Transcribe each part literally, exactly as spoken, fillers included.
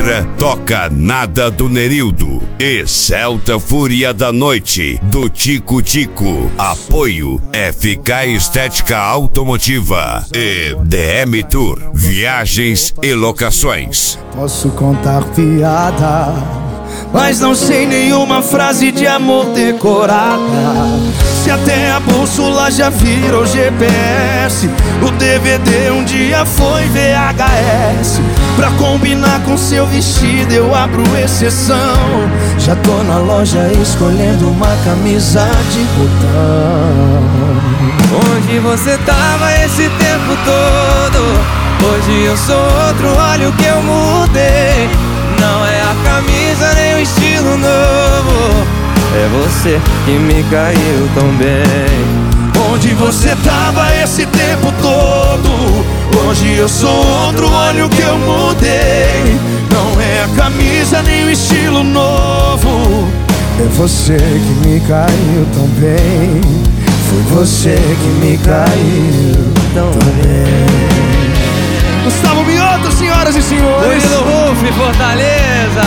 Ultra toca Nada do Nerildo e Celta Fúria da Noite do Tico Tico. Apoio F K Estética Automotiva e D M Tour Viagens e Locações. Posso contar piada, mas não sei nenhuma frase de amor decorada. Se até a bússola já virou G P S, o D V D um dia foi V H S. Pra combinar com seu vestido eu abro exceção. Já tô na loja escolhendo uma camisa de botão. Onde você tava esse tempo todo? Hoje eu sou outro, olha o que eu mudei. Não é a camisa nem o estilo novo, é você que me caiu tão bem. Onde você tava esse tempo todo? Hoje eu sou outro, olha o que eu mudei. Não é a camisa nem o estilo novo, é você que me caiu tão bem. Foi você que me caiu tão bem. Gustavo Mioto, senhoras e senhores. Murilo Ruf, Fortaleza.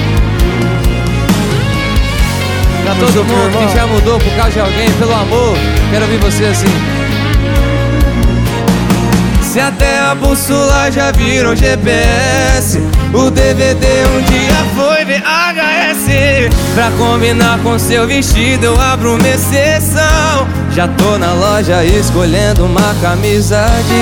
Pra todo mundo que já mudou por causa de alguém, pelo amor, quero ouvir você assim. Se até a bússola já virou G P S, o D V D um dia foi V H S. Pra combinar com seu vestido eu abro uma exceção. Já tô na loja escolhendo uma camisa de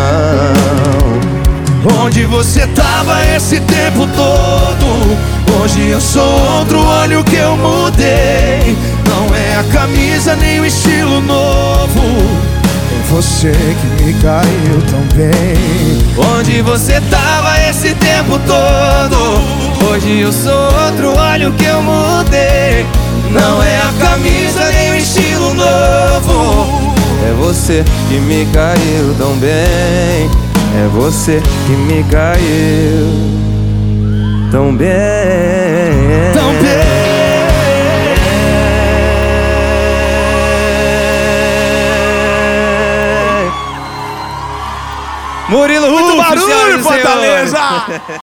botão. Onde você tava esse tempo todo? Hoje eu sou outro, olha o que eu mudei. Não é a camisa nem o estilo novo, é você que me caiu tão bem. Onde você tava esse tempo todo? Hoje eu sou outro, olha o que eu mudei. Não é a camisa nem o estilo novo, é você que me caiu tão bem. É você que me caiu tão bem. Tão bem. Murilo Ruf, muito barulho, Fortaleza!